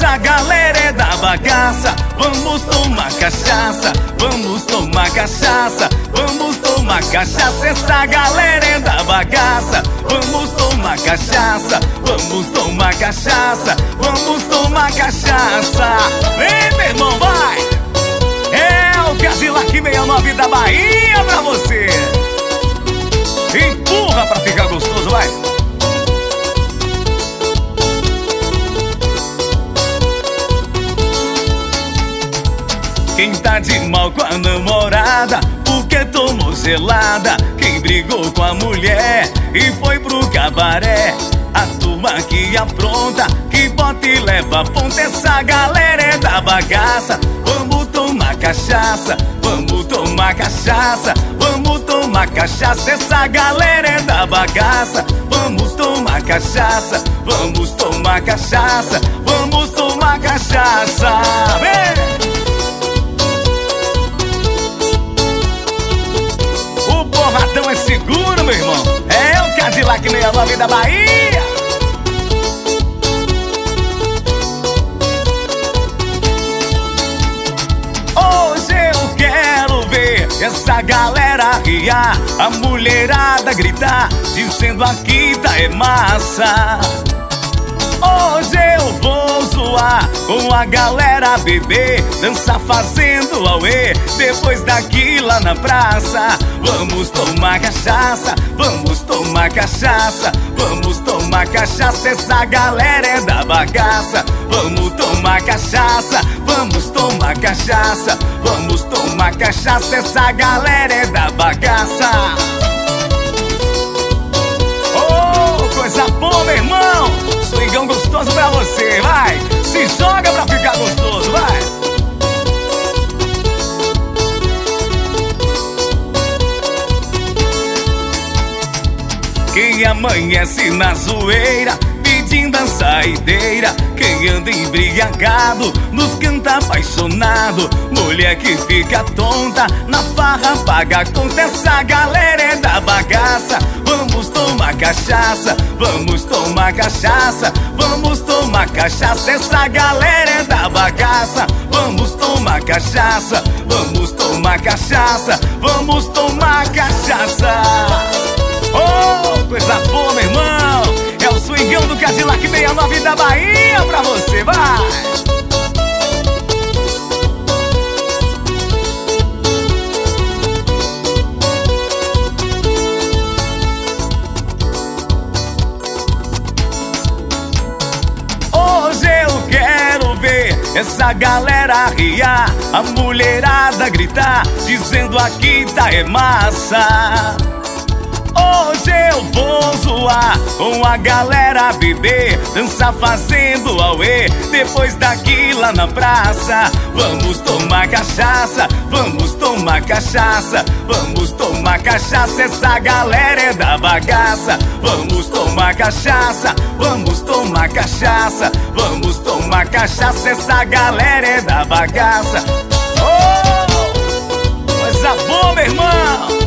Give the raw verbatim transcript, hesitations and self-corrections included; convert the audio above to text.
essa galera é da bagaça. Vamos tomar cachaça, vamos tomar cachaça, vamos tomar cachaça. Essa galera é da bagaça. Vamos tomar cachaça, vamos tomar cachaça, vamos tomar cachaça. Vem, meu irmão, vai! É o Cadillac sessenta e nove da Bahia pra você. Empurra pra ficar gostoso, vai! Quem tá de mal com a namorada porque tomou gelada, quem brigou com a mulher e foi pro cabaré, a turma que apronta, que bota e leva ponta. Essa galera é da bagaça. Vamos tomar cachaça, vamos tomar cachaça, vamos tomar cachaça. Essa galera é da bagaça. Vamos tomar cachaça, vamos tomar cachaça, vamos tomar cachaça. Vem! O porradão é seguro, meu irmão. É o Cadillac sessenta e nove da Bahia. Hoje eu quero ver essa galera riar, a mulherada gritar, dizendo aqui tá é massa. Hoje eu vou zoar com a galera beber, dançar fazendo auê, depois daqui lá na praça. Vamos tomar cachaça, vamos tomar cachaça, vamos tomar cachaça. Essa galera é da bagaça. Vamos tomar cachaça, vamos tomar cachaça, vamos tomar cachaça. Essa galera é da bagaça. Oh, coisa boa, meu irmão. Swingão gostoso pra você, vai! Se joga pra ficar gostoso, vai! Quem amanhece na zoeira pedindo a saideira, quem anda embriagado nos canta apaixonado, mulher que fica tonta na farra paga a conta. Essa galera é da bagaça. Vamos tomar cachaça, vamos tomar cachaça, vamos tomar cachaça. Essa galera é da bagaça. Vamos tomar cachaça, vamos tomar cachaça, vamos tomar cachaça. Oh, coisa boa, meu irmão. É o swingão do Cadillac sessenta e nove da Bahia pra você, vai! Hoje eu quero ver essa galera riar, a mulherada gritar, dizendo aqui tá é massa. Hoje eu vou zoar com a galera beber, dançar fazendo auê, depois daqui lá na praça. Vamos tomar cachaça, vamos tomar cachaça, vamos tomar cachaça. Essa galera é da bagaça. Vamos tomar cachaça, vamos tomar cachaça, vamos tomar cachaça. Essa galera é da bagaça. Oh, coisa boa, meu irmão.